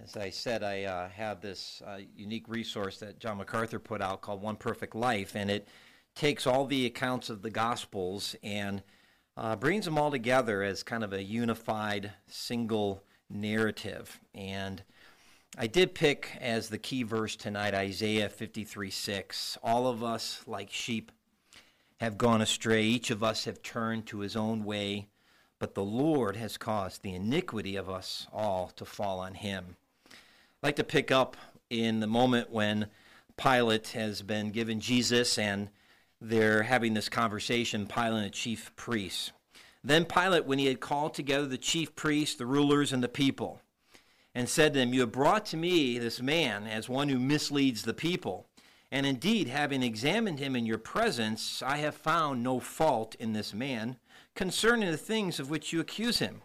As I said, I have this unique resource that John MacArthur put out called One Perfect Life, and it takes all the accounts of the Gospels and brings them all together as kind of a unified, single narrative. And I did pick as the key verse tonight Isaiah 53:6. All of us, like sheep, have gone astray. Each of us have turned to his own way, but the Lord has caused the iniquity of us all to fall on him. I'd like to pick up in the moment when Pilate has been given Jesus and they're having this conversation, Pilate and the chief priests. Then Pilate, when he had called together the chief priests, the rulers, and the people, and said to them, "You have brought to me this man as one who misleads the people. And indeed, having examined him in your presence, I have found no fault in this man concerning the things of which you accuse him.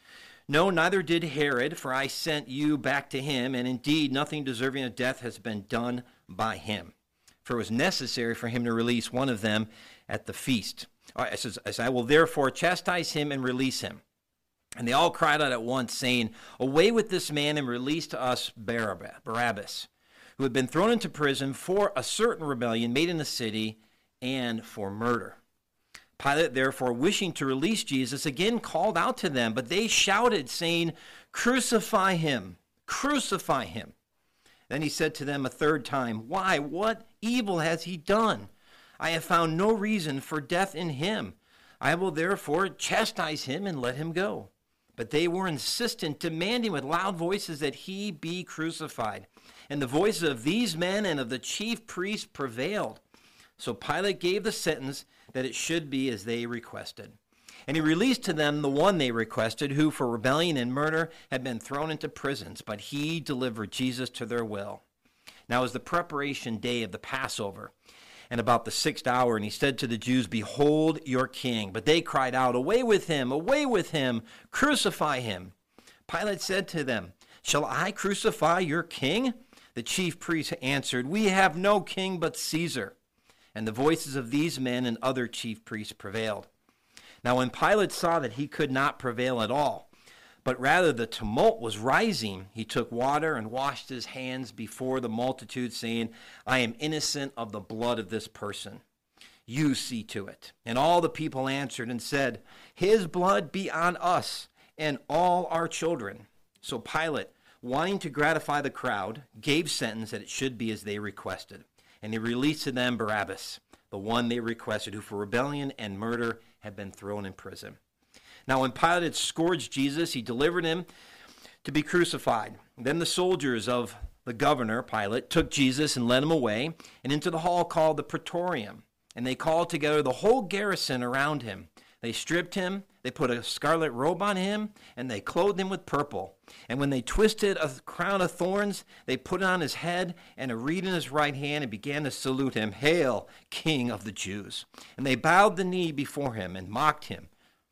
No, neither did Herod, for I sent you back to him, and indeed nothing deserving of death has been done by him. For it was necessary for him to release one of them at the feast. It says, as I will therefore chastise him and release him." And they all cried out at once, saying, "Away with this man, and release to us Barabbas, who had been thrown into prison for a certain rebellion made in the city, and for murder." Pilate, therefore, wishing to release Jesus, again called out to them, but they shouted, saying, "Crucify him! Crucify him!" Then he said to them a third time, "Why, what evil has he done? I have found no reason for death in him. I will therefore chastise him and let him go." But they were insistent, demanding with loud voices that he be crucified. And the voices of these men and of the chief priests prevailed. So Pilate gave the sentence that it should be as they requested. And he released to them the one they requested, who for rebellion and murder had been thrown into prisons, but he delivered Jesus to their will. Now it was the preparation day of the Passover, and about the 6th hour, and he said to the Jews, "Behold your king." But they cried out, "Away with him, crucify him." Pilate said to them, "Shall I crucify your king?" The chief priests answered, "We have no king but Caesar." And the voices of these men and other chief priests prevailed. Now when Pilate saw that he could not prevail at all, but rather the tumult was rising, he took water and washed his hands before the multitude, saying, "I am innocent of the blood of this person. You see to it." And all the people answered and said, "His blood be on us and all our children." So Pilate, wanting to gratify the crowd, gave sentence that it should be as they requested. And he released to them Barabbas, the one they requested, who for rebellion and murder had been thrown in prison. Now when Pilate had scourged Jesus, he delivered him to be crucified. Then the soldiers of the governor, Pilate, took Jesus and led him away, and into the hall called the Praetorium. And they called together the whole garrison around him. They stripped him, they put a scarlet robe on him, and they clothed him with purple. And when they twisted a crown of thorns, they put it on his head and a reed in his right hand, and began to salute him, "Hail, King of the Jews!" And they bowed the knee before him and mocked him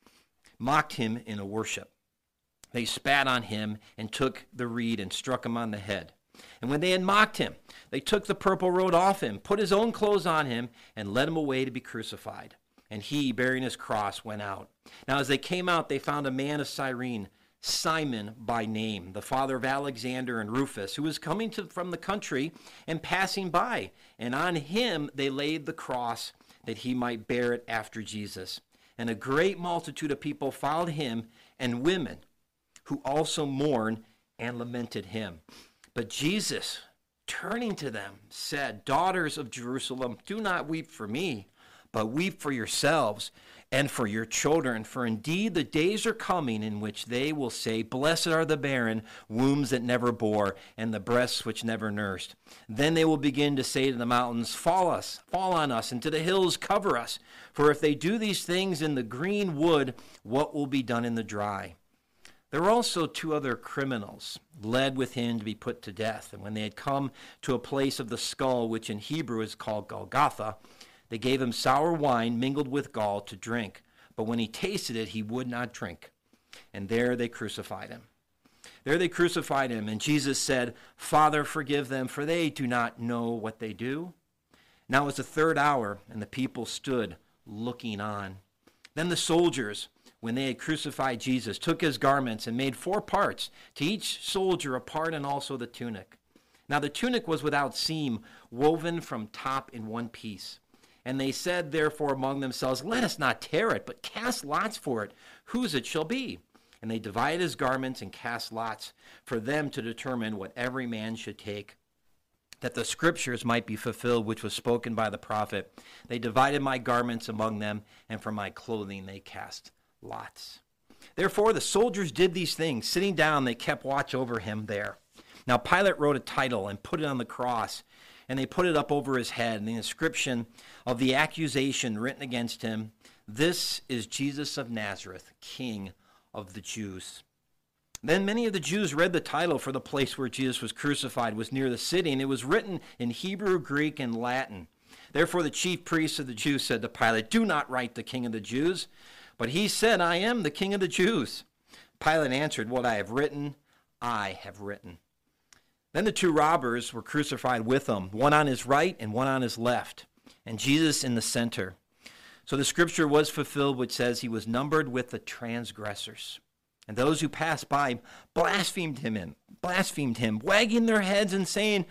in a worship. They spat on him and took the reed and struck him on the head. And when they had mocked him, they took the purple robe off him, put his own clothes on him, and led him away to be crucified. And he, bearing his cross, went out. Now as they came out, they found a man of Cyrene, Simon by name, the father of Alexander and Rufus, who was coming from the country and passing by. And on him they laid the cross, that he might bear it after Jesus. And a great multitude of people followed him, and women, who also mourned and lamented him. But Jesus, turning to them, said, "Daughters of Jerusalem, do not weep for me, but weep for yourselves and for your children. For indeed the days are coming in which they will say, 'Blessed are the barren wombs that never bore, and the breasts which never nursed.' Then they will begin to say to the mountains, 'Fall on us, and to the hills, cover us.' For if they do these things in the green wood, what will be done in the dry?" There were also 2 other criminals led with him to be put to death. And when they had come to a place of the skull, which in Hebrew is called Golgotha, they gave him sour wine mingled with gall to drink. But when he tasted it, he would not drink. And there they crucified him. And Jesus said, "Father, forgive them, for they do not know what they do." Now it was the 3rd hour, and the people stood looking on. Then the soldiers, when they had crucified Jesus, took his garments and made 4 parts, to each soldier a part, and also the tunic. Now the tunic was without seam, woven from top in one piece. And they said therefore among themselves, let us not tear it, but cast lots for it, whose it shall be. And they divided his garments and cast lots for them to determine what every man should take, that the scriptures might be fulfilled, which was spoken by the prophet. They divided my garments among them, and for my clothing they cast lots. Therefore the soldiers did these things. Sitting down, they kept watch over him there. Now Pilate wrote a title and put it on the cross, and they put it up over his head, and the inscription of the accusation written against him, "This is Jesus of Nazareth, King of the Jews." Then many of the Jews read the title, for the place where Jesus was crucified was near the city, and it was written in Hebrew, Greek, and Latin. Therefore the chief priests of the Jews said to Pilate, "Do not write the King of the Jews." But he said, "I am the King of the Jews." Pilate answered, "What I have written, I have written." Then the 2 robbers were crucified with him, one on his right and one on his left, and Jesus in the center. So the scripture was fulfilled, which says he was numbered with the transgressors. And those who passed by blasphemed him, wagging their heads and saying,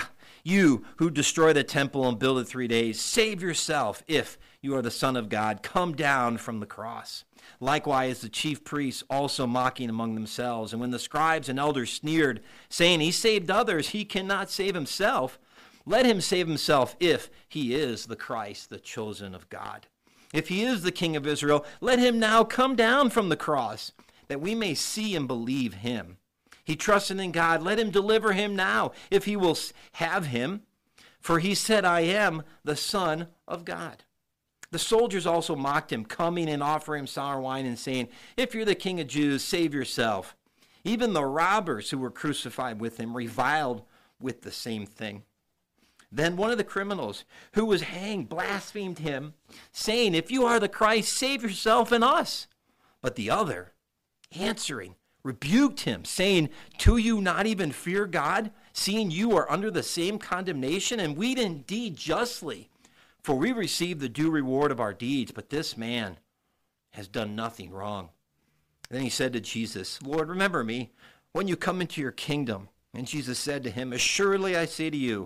you who destroy the temple and build it 3 days, save yourself. If you are the Son of God, come down from the cross. Likewise, the chief priests also mocking among themselves. And when the scribes and elders sneered, saying, he saved others, he cannot save himself. Let him save himself if he is the Christ, the chosen of God. If he is the King of Israel, let him now come down from the cross, that we may see and believe him. He trusted in God. Let him deliver him now, if he will have him. For he said, I am the Son of God. The soldiers also mocked him, coming and offering him sour wine and saying, if you're the King of Jews, save yourself. Even the robbers who were crucified with him reviled with the same thing. Then one of the criminals who was hanged blasphemed him, saying, if you are the Christ, save yourself and us. But the other, answering, rebuked him, saying, do you not even fear God, seeing you are under the same condemnation? And we indeed justly, for we receive the due reward of our deeds, but this man has done nothing wrong. Then he said to Jesus, Lord, remember me when you come into your kingdom. And Jesus said to him, assuredly I say to you,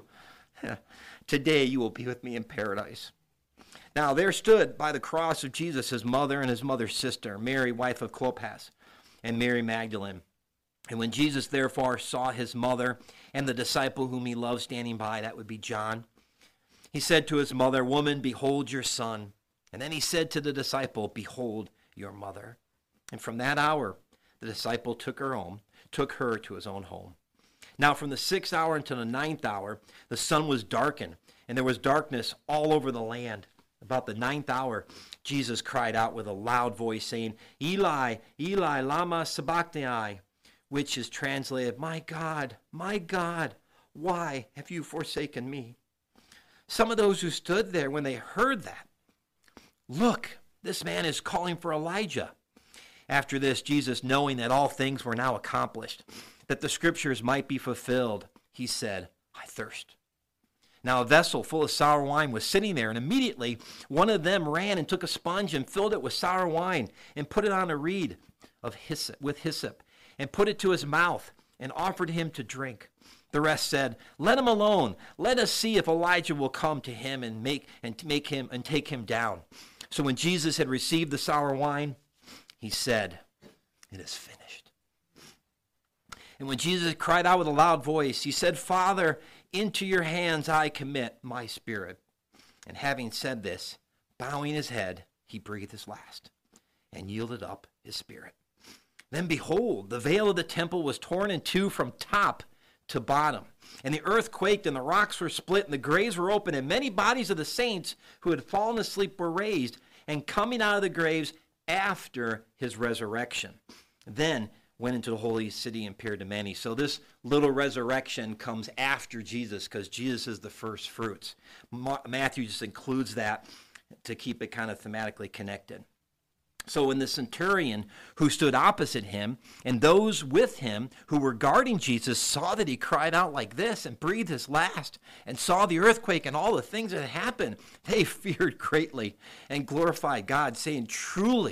today you will be with me in paradise. Now there stood by the cross of Jesus his mother and his mother's sister, Mary, wife of Clopas, and Mary Magdalene. And when Jesus therefore saw his mother and the disciple whom he loved standing by, that would be John, he said to his mother, woman, behold your son. And then he said to the disciple, behold your mother. And from that hour, the disciple took her to his own home. Now from the 6th hour until the 9th hour, the sun was darkened, and there was darkness all over the land. About the 9th hour, Jesus cried out with a loud voice, saying, Eli, Eli, lama sabachthani, which is translated, my God, why have you forsaken me? Some of those who stood there, when they heard that, look, this man is calling for Elijah. After this, Jesus, knowing that all things were now accomplished, that the scriptures might be fulfilled, he said, I thirst. Now a vessel full of sour wine was sitting there, and immediately one of them ran and took a sponge and filled it with sour wine and put it on a reed of hyssop and put it to his mouth and offered him to drink. The rest said, let him alone. Let us see if Elijah will come to him and take him down. So when Jesus had received the sour wine, he said, it is finished. And when Jesus cried out with a loud voice, he said, Father, into your hands I commit my spirit. And having said this, bowing his head, he breathed his last and yielded up his spirit. Then behold, the veil of the temple was torn in two from top to bottom. And the earth quaked, and the rocks were split, and the graves were opened, and many bodies of the saints who had fallen asleep were raised, and coming out of the graves after his resurrection. Then went into the holy city and appeared to many. So this little resurrection comes after Jesus, because Jesus is the first fruits. Matthew just includes that to keep it kind of thematically connected. So when the centurion who stood opposite him and those with him who were guarding Jesus saw that he cried out like this and breathed his last and saw the earthquake and all the things that had happened, they feared greatly and glorified God, saying, truly,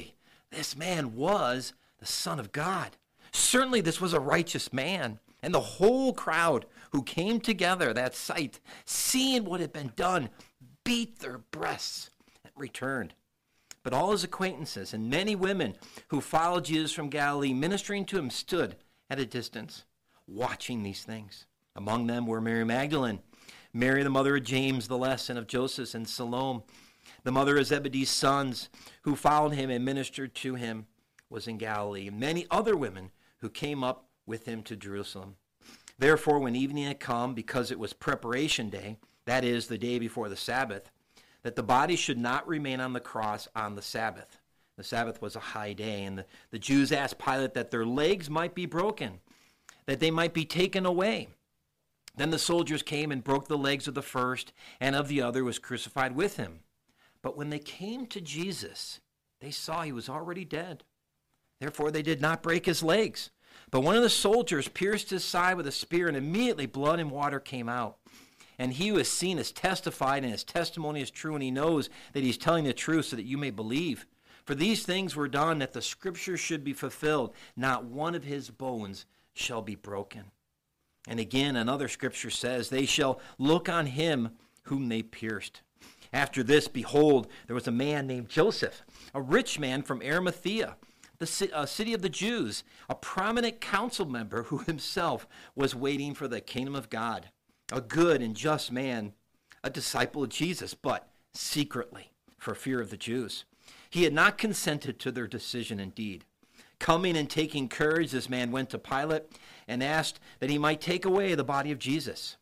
This man was the Son of God. Certainly this was a righteous man. And the whole crowd who came together at that sight, seeing what had been done, beat their breasts and returned. But all his acquaintances and many women who followed Jesus from Galilee, ministering to him, stood at a distance, watching these things. Among them were Mary Magdalene, Mary the mother of James the Less and of Joseph, and Salome, the mother of Zebedee's sons, who followed him and ministered to him, was in Galilee, and many other women who came up with him to Jerusalem. Therefore, when evening had come, because it was preparation day, that is, the day before the Sabbath, that the body should not remain on the cross on the Sabbath. The Sabbath was a high day, and the Jews asked Pilate that their legs might be broken, that they might be taken away. Then the soldiers came and broke the legs of the first, and of the other who was crucified with him. But when they came to Jesus, they saw he was already dead. Therefore they did not break his legs. But one of the soldiers pierced his side with a spear, and immediately blood and water came out. And he who has seen has testified, and his testimony is true, and he knows that he's telling the truth so that you may believe. For these things were done that the scripture should be fulfilled. Not one of his bones shall be broken. And again, another scripture says, they shall look on him whom they pierced. After this, behold, there was a man named Joseph, a rich man from Arimathea, the city of the Jews, a prominent council member who himself was waiting for the kingdom of God, a good and just man, a disciple of Jesus, but secretly for fear of the Jews. He had not consented to their decision indeed. Coming and taking courage, this man went to Pilate and asked that he might take away the body of Jesus.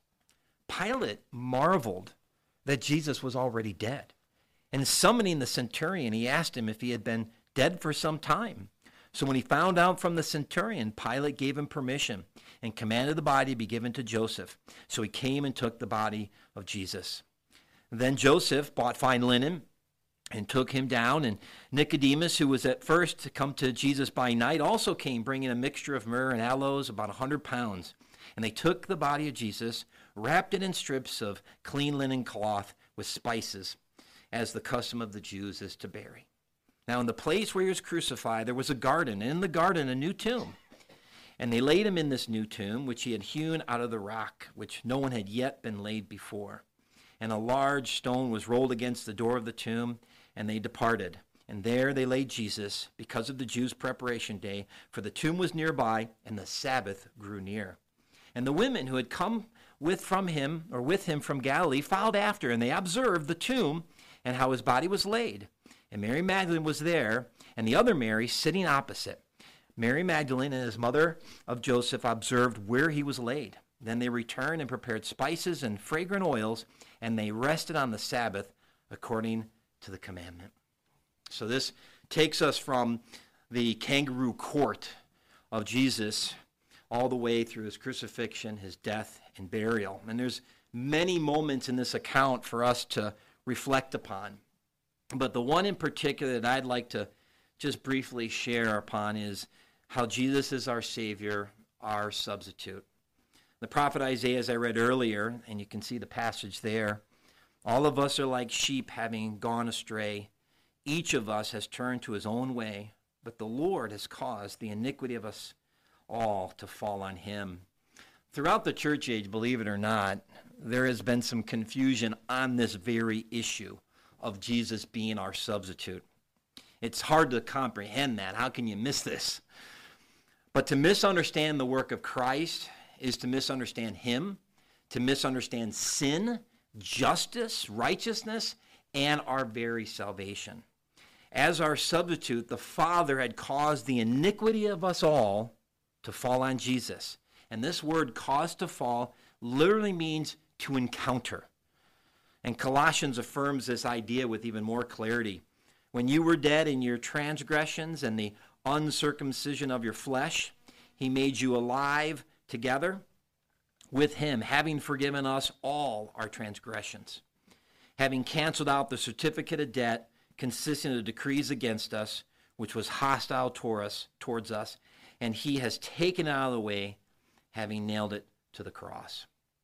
Pilate marveled that Jesus was already dead. And summoning the centurion, he asked him if he had been dead for some time. So when he found out from the centurion, Pilate gave him permission and commanded the body to be given to Joseph. So he came and took the body of Jesus. Then Joseph bought fine linen and took him down. And Nicodemus, who was at first to come to Jesus by night, also came, bringing a mixture of myrrh and aloes, about 100 pounds. And they took the body of Jesus, wrapped it in strips of clean linen cloth with spices, as the custom of the Jews is to bury. Now in the place where he was crucified, there was a garden, and in the garden a new tomb. And they laid him in this new tomb, which he had hewn out of the rock, which no one had yet been laid before. And a large stone was rolled against the door of the tomb, and they departed. And there they laid Jesus, because of the Jews' preparation day, for the tomb was nearby, and the Sabbath grew near. And the women who had come with him from Galilee followed after, and they observed the tomb and how his body was laid. And Mary Magdalene was there, and the other Mary sitting opposite. Mary Magdalene and his mother of Joseph observed where he was laid. Then they returned and prepared spices and fragrant oils, and they rested on the Sabbath according to the commandment. So this takes us from the kangaroo court of Jesus all the way through his crucifixion, his death, and burial. And there's many moments in this account for us to reflect upon. But the one in particular that I'd like to just briefly share upon is how Jesus is our Savior, our substitute. The prophet Isaiah, as I read earlier, and you can see the passage there, all of us are like sheep having gone astray. Each of us has turned to his own way, but the Lord has caused the iniquity of us all to fall on him. Throughout the church age, believe it or not, there has been some confusion on this very issue of Jesus being our substitute. It's hard to comprehend that. How can you miss this? But to misunderstand the work of Christ is to misunderstand him, to misunderstand sin, justice, righteousness, and our very salvation. As our substitute, the Father had caused the iniquity of us all to fall on Jesus. And this word caused to fall literally means to encounter. And Colossians affirms this idea with even more clarity. When you were dead in your transgressions and the uncircumcision of your flesh, he made you alive together with him, having forgiven us all our transgressions, having canceled out the certificate of debt consisting of decrees against us, which was hostile towards us, and he has taken it out of the way, having nailed it to the cross.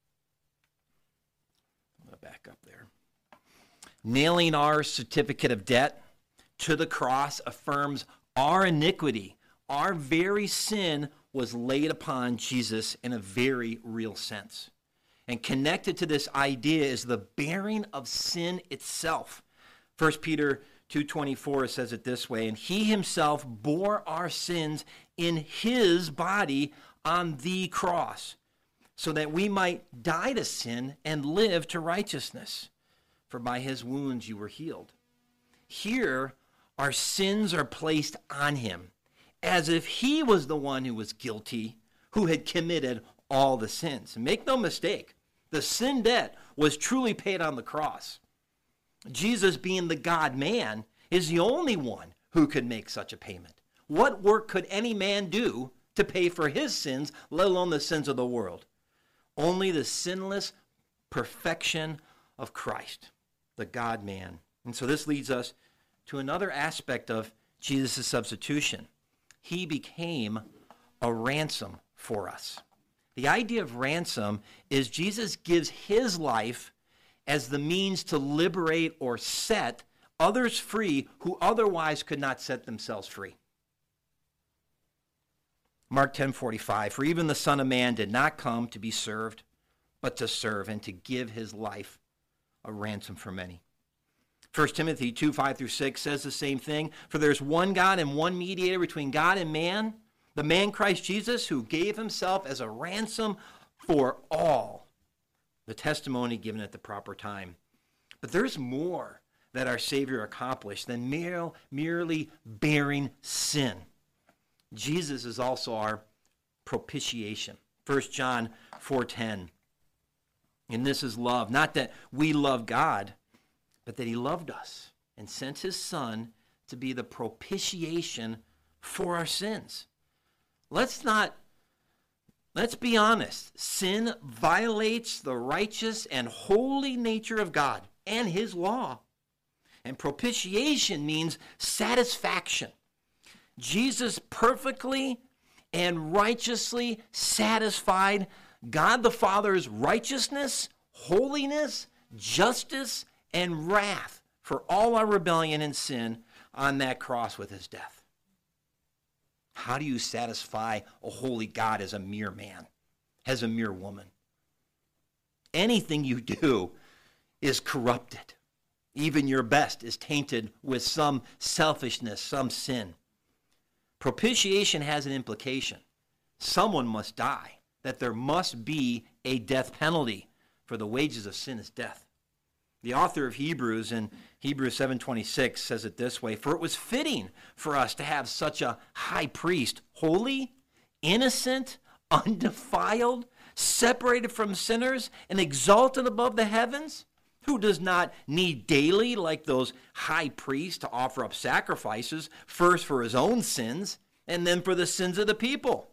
I'm going to back up there. Nailing our certificate of debt to the cross affirms Our iniquity, our very sin was laid upon Jesus in a very real sense. And connected to this idea is the bearing of sin itself. 1 Peter 2:24 says it this way, and he himself bore our sins in his body on the cross, so that we might die to sin and live to righteousness. For by his wounds you were healed. Here, our sins are placed on him, as if he was the one who was guilty, who had committed all the sins. And make no mistake, the sin debt was truly paid on the cross. Jesus, being the God-man, is the only one who could make such a payment. What work could any man do to pay for his sins, let alone the sins of the world? Only the sinless perfection of Christ, the God-man. And so this leads us to another aspect of Jesus' substitution. He became a ransom for us. The idea of ransom is Jesus gives his life as the means to liberate or set others free who otherwise could not set themselves free. Mark 10:45, for even the Son of Man did not come to be served, but to serve and to give his life a ransom for many. 1 Timothy 2:5-6 says the same thing. For there's one God and one mediator between God and man, the man Christ Jesus, who gave himself as a ransom for all. The testimony given at the proper time. But there's more that our Savior accomplished than merely bearing sin. Jesus is also our propitiation. 1 John 4:10. And this is love. Not that we love God, but that he loved us and sent his Son to be the propitiation for our sins. Let's be honest. Sin violates the righteous and holy nature of God and his law. And propitiation means satisfaction. Jesus perfectly and righteously satisfied God the Father's righteousness, holiness, justice, and wrath for all our rebellion and sin on that cross with his death. How do you satisfy a holy God as a mere man, as a mere woman? Anything you do is corrupted. Even your best is tainted with some selfishness, some sin. Propitiation has an implication. Someone must die, that there must be a death penalty, for the wages of sin is death. The author of Hebrews in Hebrews 7:26 says it this way, for it was fitting for us to have such a high priest, holy, innocent, undefiled, separated from sinners, and exalted above the heavens, who does not need daily, like those high priests, to offer up sacrifices, first for his own sins, and then for the sins of the people.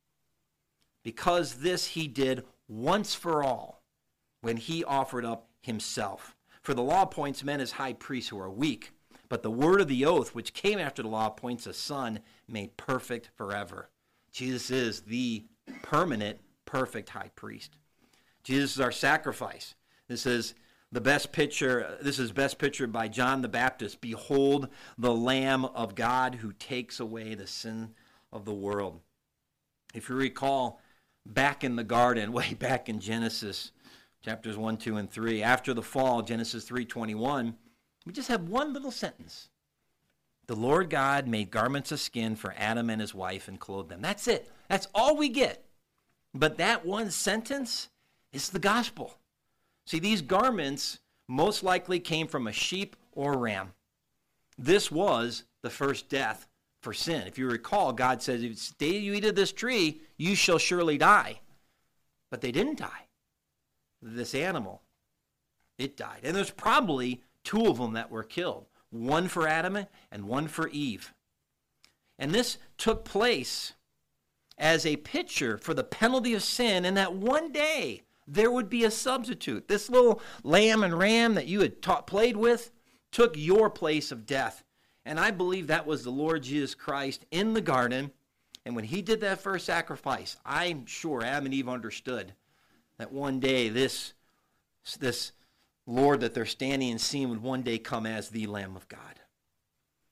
Because this he did once for all, when he offered up himself. For the law appoints men as high priests who are weak, but the word of the oath, which came after the law, appoints a son made perfect forever. Jesus is the permanent, perfect high priest. Jesus is our sacrifice. This is best pictured by John the Baptist. Behold the Lamb of God who takes away the sin of the world. If you recall, back in the garden, way back in Genesis chapters 1, 2, and 3, after the fall, Genesis 3:21, we just have one little sentence. The Lord God made garments of skin for Adam and his wife and clothed them. That's it. That's all we get. But that one sentence is the gospel. See, these garments most likely came from a sheep or a ram. This was the first death for sin. If you recall, God says, if the day you eat of this tree, you shall surely die. But they didn't die. This animal, it died. And there's probably two of them that were killed. One for Adam and one for Eve. And this took place as a picture for the penalty of sin, and that one day there would be a substitute. This little lamb and ram that you had played with took your place of death. And I believe that was the Lord Jesus Christ in the garden. And when he did that first sacrifice, I'm sure Adam and Eve understood that one day this Lord that they're standing and seeing would one day come as the Lamb of God.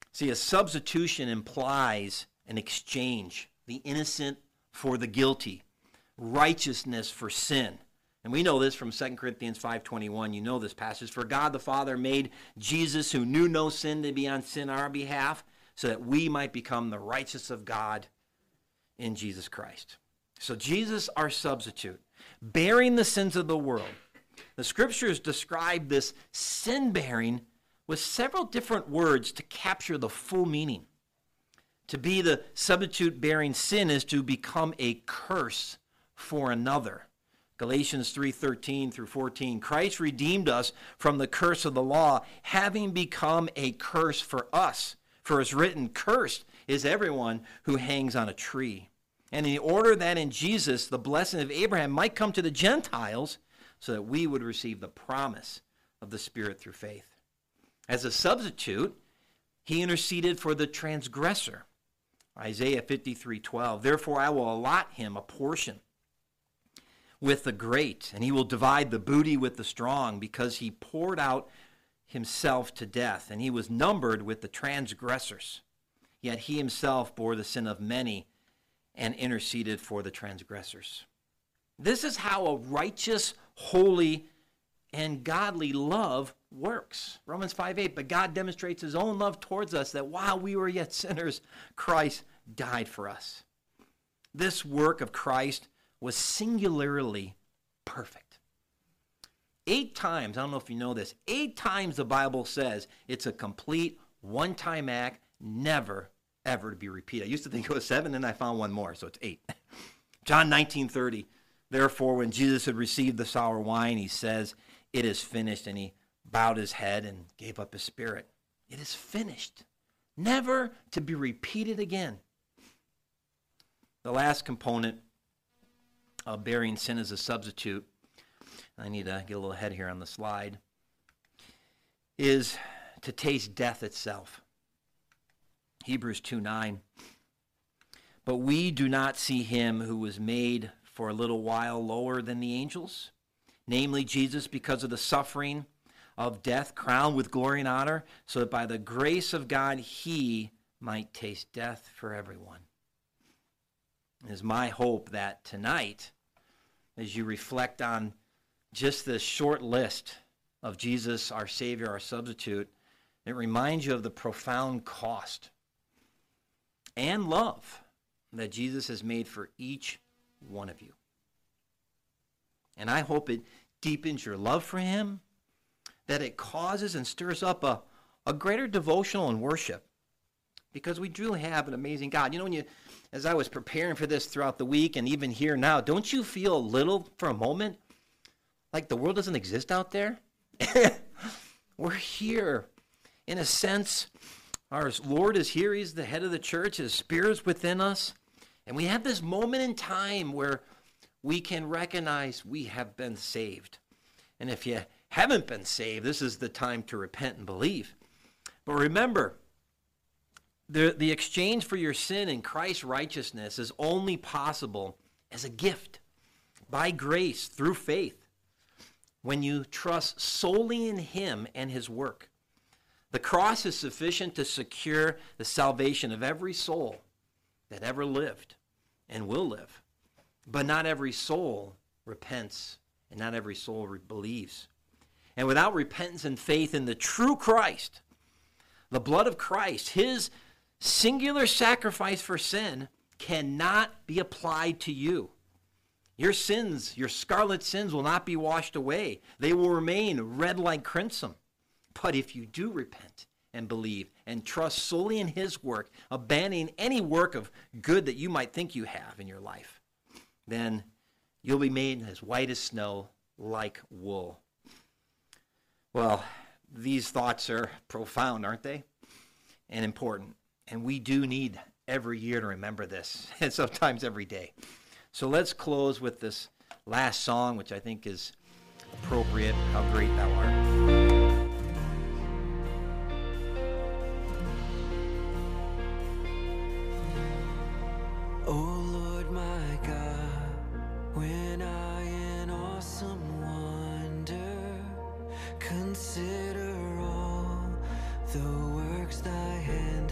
See, a substitution implies an exchange, the innocent for the guilty, righteousness for sin. And we know this from 2 Corinthians 5:21. You know this passage. For God the Father made Jesus, who knew no sin, to be on sin on our behalf, so that we might become the righteousness of God in Jesus Christ. So Jesus, our substitute, bearing the sins of the world. The scriptures describe this sin bearing with several different words to capture the full meaning. To be the substitute bearing sin is to become a curse for another. Galatians 3:13 through 14. Christ redeemed us from the curse of the law, having become a curse for us. For it's written, cursed is everyone who hangs on a tree. And in order that in Jesus the blessing of Abraham might come to the Gentiles, so that we would receive the promise of the Spirit through faith. As a substitute, he interceded for the transgressor. Isaiah 53:12. Therefore I will allot him a portion with the great, and he will divide the booty with the strong, because he poured out himself to death, and he was numbered with the transgressors. Yet he himself bore the sin of many and interceded for the transgressors. This is how a righteous, holy, and godly love works. Romans 5:8, but God demonstrates his own love towards us, that while we were yet sinners, Christ died for us. This work of Christ was singularly perfect. 8 times, I don't know if you know this, 8 times the Bible says it's a complete one-time act, never, ever to be repeated. I used to think it was 7, and I found one more, so it's 8. John 19:30, therefore when Jesus had received the sour wine, he says, it is finished, and he bowed his head and gave up his spirit. It is finished, never to be repeated again. The last component of bearing sin as a substitute, I need to get a little ahead here on the slide, is to taste death itself. Hebrews 2:9. But we do not see him who was made for a little while lower than the angels, namely Jesus, because of the suffering of death, crowned with glory and honor, so that by the grace of God he might taste death for everyone. It is my hope that tonight, as you reflect on just this short list of Jesus, our Savior, our substitute, it reminds you of the profound cost and love that Jesus has made for each one of you. And I hope it deepens your love for him, that it causes and stirs up a greater devotional and worship, because we truly have an amazing God. You know, as I was preparing for this throughout the week and even here now, don't you feel a little, for a moment, like the world doesn't exist out there? We're here. In a sense, our Lord is here. He's the head of the church. His Spirit's within us. And we have this moment in time where we can recognize we have been saved. And if you haven't been saved, this is the time to repent and believe. But remember, the exchange for your sin in Christ's righteousness is only possible as a gift, by grace, through faith, when you trust solely in him and his work. The cross is sufficient to secure the salvation of every soul that ever lived and will live. But not every soul repents, and not every soul believes. And without repentance and faith in the true Christ, the blood of Christ, his singular sacrifice for sin, cannot be applied to you. Your sins, your scarlet sins, will not be washed away. They will remain red like crimson. But if you do repent and believe and trust solely in his work, abandoning any work of good that you might think you have in your life, then you'll be made as white as snow, like wool. Well, these thoughts are profound, aren't they? And important. And we do need every year to remember this, and sometimes every day. So let's close with this last song, which I think is appropriate, How Great Thou Art. Oh Lord my God, when I in awesome wonder consider all the works thy hand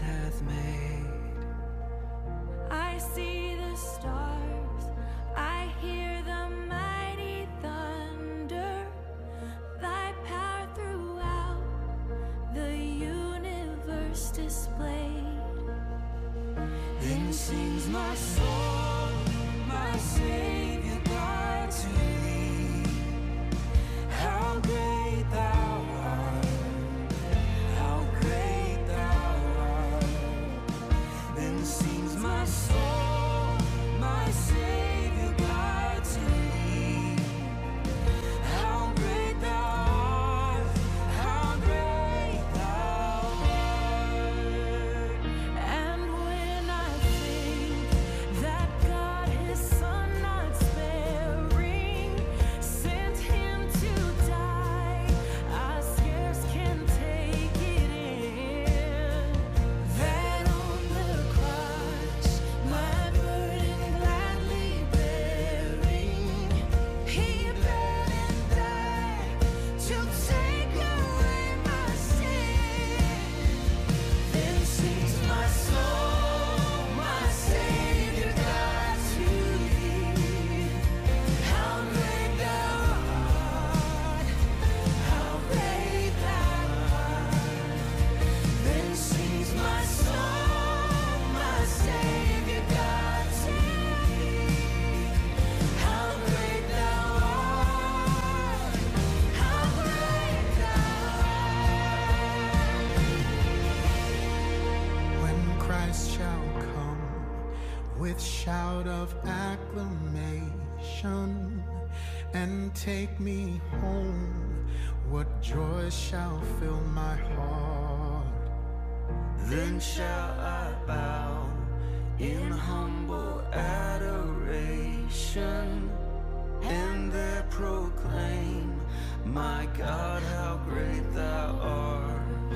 Then sings my soul, my Savior God, to thee. How great thou art, how great thou art. Then sings my soul, my Savior God, to thee. How great thou art, how great thou art. And when I think that God, his Son not sparing, sent him to die, I scarce can take it in. That on the cross, my burden gladly bearing, he bled and died to take away my sin. Then sings my soul, my Savior God, to thee. How great thou art, how great thou art. Then sings my soul, my Savior God, to thee. How great thou art, how great thou art. When Christ shall come with shout of acclamation and take me home, what joy shall fill my heart? Then shall I bow in humble adoration and there proclaim, my God, how great thou art.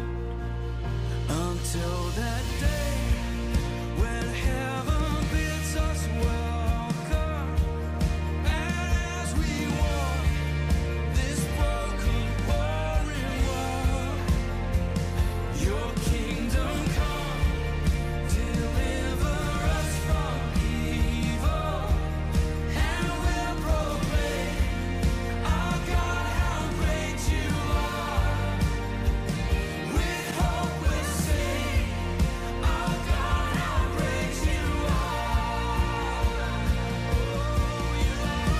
Until that day when heaven bids us welcome, and as we walk this broken, warring world, your kingdom come, deliver us from evil, and we'll proclaim, our God, how great you are. With hope we'll sing, our God, how great you are. Oh, you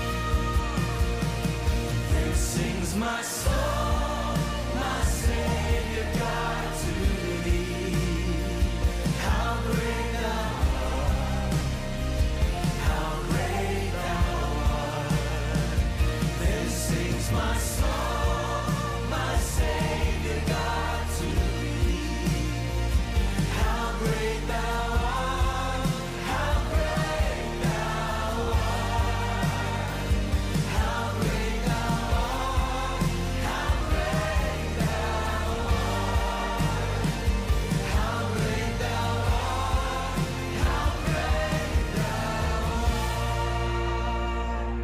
are. Then sings my soul, my Savior God, to thee. How great thou art, how great thou art. Then sings my soul, my Savior God, to thee. How great thou art, how great thou art. How great thou art, how great thou art. How great thou art, how great thou art.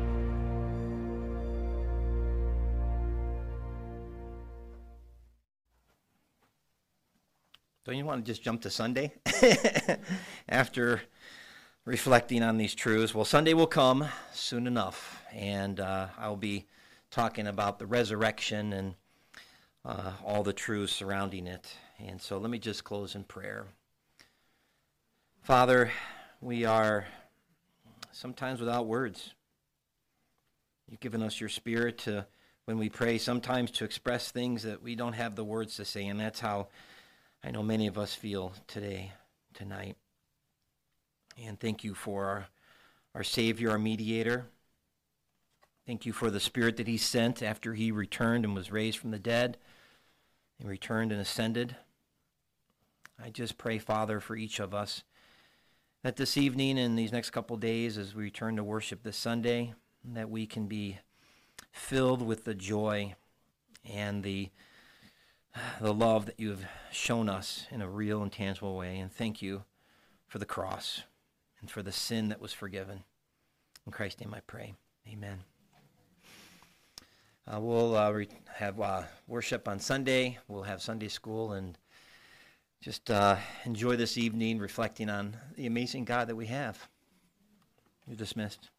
Don't you want to just jump to Sunday after reflecting on these truths? Well, Sunday will come soon enough, and I'll be talking about the resurrection and all the truths surrounding it. And so let me just close in prayer. Father, we are sometimes without words. You've given us your Spirit to, when we pray, sometimes to express things that we don't have the words to say, and that's how I know many of us feel tonight. And thank you for our Savior, our mediator. Thank you for the Spirit that he sent after he returned and was raised from the dead and returned and ascended. I just pray, Father, for each of us, that this evening and these next couple days as we return to worship this Sunday, that we can be filled with the joy and the love that you have shown us in a real and tangible way. And thank you for the cross and for the sin that was forgiven. In Christ's name I pray. Amen. We'll have worship on Sunday. We'll have Sunday school, and just enjoy this evening reflecting on the amazing God that we have. You're dismissed.